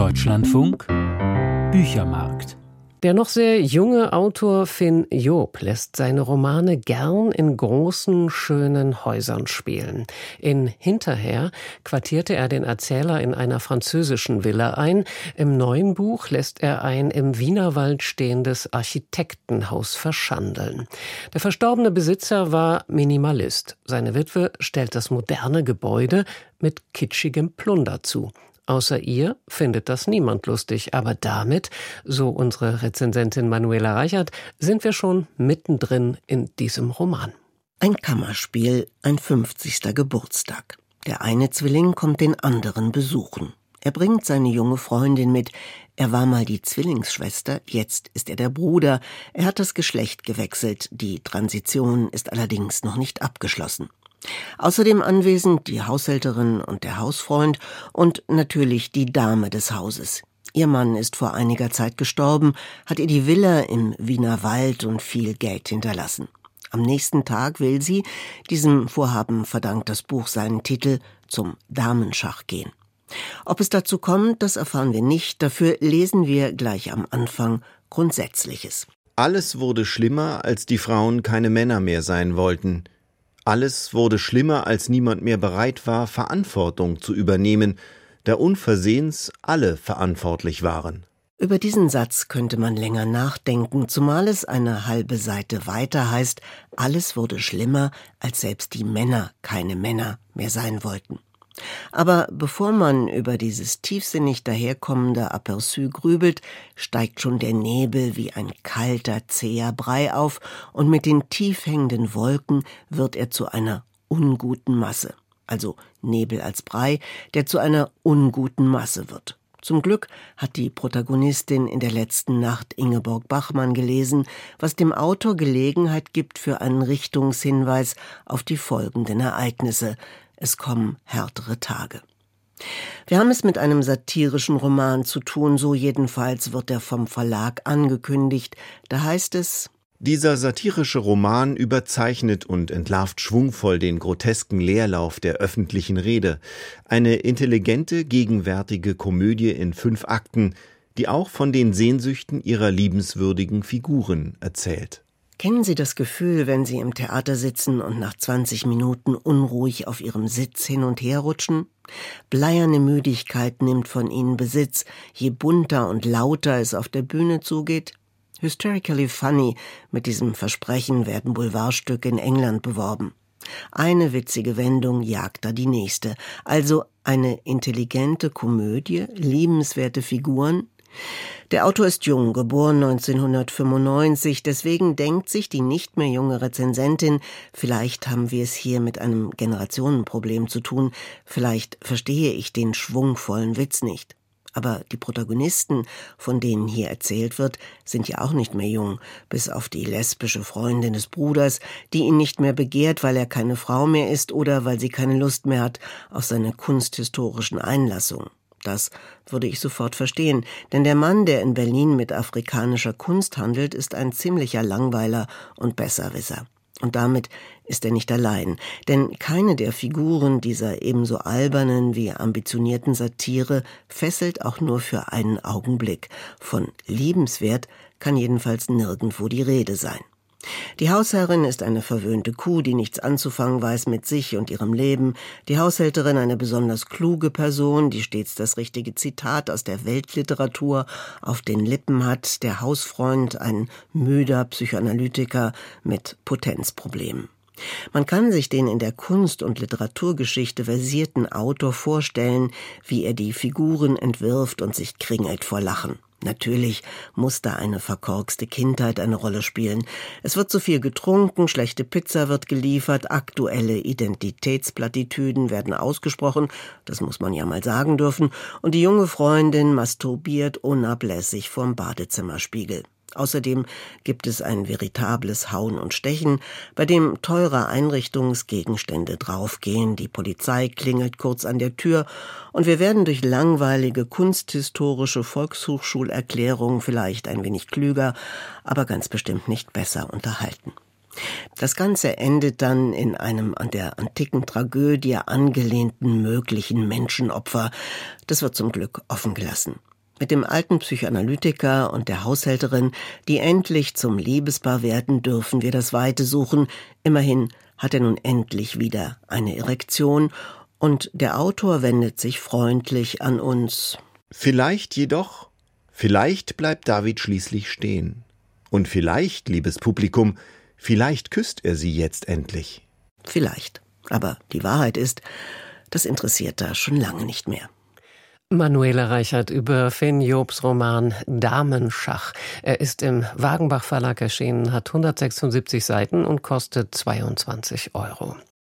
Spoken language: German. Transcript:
Deutschlandfunk Büchermarkt. Der noch sehr junge Autor Finn Joop lässt seine Romane gern in großen, schönen Häusern spielen. In Hinterher quartierte er den Erzähler in einer französischen Villa ein. Im neuen Buch lässt er ein im Wienerwald stehendes Architektenhaus verschandeln. Der verstorbene Besitzer war Minimalist. Seine Witwe stellt das moderne Gebäude mit kitschigem Plunder zu. Außer ihr findet das niemand lustig, aber damit, so unsere Rezensentin Manuela Reichert, sind wir schon mittendrin in diesem Roman. Ein Kammerspiel, ein 50. Geburtstag. Der eine Zwilling kommt den anderen besuchen. Er bringt seine junge Freundin mit. Er war mal die Zwillingsschwester, jetzt ist er der Bruder. Er hat das Geschlecht gewechselt. Die Transition ist allerdings noch nicht abgeschlossen. Außerdem anwesend die Haushälterin und der Hausfreund und natürlich die Dame des Hauses. Ihr Mann ist vor einiger Zeit gestorben, hat ihr die Villa im Wiener Wald und viel Geld hinterlassen. Am nächsten Tag will sie, diesem Vorhaben verdankt das Buch seinen Titel, zum Damenschach gehen. Ob es dazu kommt, das erfahren wir nicht, dafür lesen wir gleich am Anfang Grundsätzliches. Alles wurde schlimmer, als die Frauen keine Männer mehr sein wollten. Alles wurde schlimmer, als niemand mehr bereit war, Verantwortung zu übernehmen, da unversehens alle verantwortlich waren. Über diesen Satz könnte man länger nachdenken, zumal es eine halbe Seite weiter heißt, alles wurde schlimmer, als selbst die Männer keine Männer mehr sein wollten. Aber bevor man über dieses tiefsinnig daherkommende Aperçu grübelt, steigt schon der Nebel wie ein kalter, zäher Brei auf und mit den tief hängenden Wolken wird er zu einer unguten Masse. Also Nebel als Brei, der zu einer unguten Masse wird. Zum Glück hat die Protagonistin in der letzten Nacht Ingeborg Bachmann gelesen, was dem Autor Gelegenheit gibt für einen Richtungshinweis auf die folgenden Ereignisse. Es kommen härtere Tage. Wir haben es mit einem satirischen Roman zu tun, so jedenfalls wird er vom Verlag angekündigt. Da heißt es: Dieser satirische Roman überzeichnet und entlarvt schwungvoll den grotesken Leerlauf der öffentlichen Rede. Eine intelligente, gegenwärtige Komödie in 5 Akten, die auch von den Sehnsüchten ihrer liebenswürdigen Figuren erzählt. Kennen Sie das Gefühl, wenn Sie im Theater sitzen und nach 20 Minuten unruhig auf Ihrem Sitz hin und her rutschen? Bleierne Müdigkeit nimmt von Ihnen Besitz, je bunter und lauter es auf der Bühne zugeht. Hysterically Funny, mit diesem Versprechen werden Boulevardstücke in England beworben. Eine witzige Wendung jagt da die nächste. Also eine intelligente Komödie, liebenswerte Figuren. Der Autor ist jung, geboren 1995, deswegen denkt sich die nicht mehr junge Rezensentin, vielleicht haben wir es hier mit einem Generationenproblem zu tun, vielleicht verstehe ich den schwungvollen Witz nicht. Aber die Protagonisten, von denen hier erzählt wird, sind ja auch nicht mehr jung, bis auf die lesbische Freundin des Bruders, die ihn nicht mehr begehrt, weil er keine Frau mehr ist oder weil sie keine Lust mehr hat auf seine kunsthistorischen Einlassungen. Das würde ich sofort verstehen, denn der Mann, der in Berlin mit afrikanischer Kunst handelt, ist ein ziemlicher Langweiler und Besserwisser. Und damit ist er nicht allein, denn keine der Figuren dieser ebenso albernen wie ambitionierten Satire fesselt auch nur für einen Augenblick. Von liebenswert kann jedenfalls nirgendwo die Rede sein. Die Hausherrin ist eine verwöhnte Kuh, die nichts anzufangen weiß mit sich und ihrem Leben. Die Haushälterin eine besonders kluge Person, die stets das richtige Zitat aus der Weltliteratur auf den Lippen hat. Der Hausfreund ein müder Psychoanalytiker mit Potenzproblemen. Man kann sich den in der Kunst- und Literaturgeschichte versierten Autor vorstellen, wie er die Figuren entwirft und sich kringelt vor Lachen. Natürlich muss da eine verkorkste Kindheit eine Rolle spielen. Es wird zu viel getrunken, schlechte Pizza wird geliefert, aktuelle Identitätsplattitüden werden ausgesprochen, das muss man ja mal sagen dürfen, und die junge Freundin masturbiert unablässig vorm Badezimmerspiegel. Außerdem gibt es ein veritables Hauen und Stechen, bei dem teure Einrichtungsgegenstände draufgehen, die Polizei klingelt kurz an der Tür und wir werden durch langweilige kunsthistorische Volkshochschulerklärungen vielleicht ein wenig klüger, aber ganz bestimmt nicht besser unterhalten. Das Ganze endet dann in einem an der antiken Tragödie angelehnten möglichen Menschenopfer. Das wird zum Glück offen gelassen. Mit dem alten Psychoanalytiker und der Haushälterin, die endlich zum Liebespaar werden, dürfen wir das Weite suchen. Immerhin hat er nun endlich wieder eine Erektion und der Autor wendet sich freundlich an uns. Vielleicht bleibt David schließlich stehen. Und vielleicht, liebes Publikum, vielleicht küsst er sie jetzt endlich. Vielleicht. Aber die Wahrheit ist, das interessiert da schon lange nicht mehr. Manuela Reichert über Finn Jobs Roman Damenschach. Er ist im Wagenbach Verlag erschienen, hat 176 Seiten und kostet 22 €.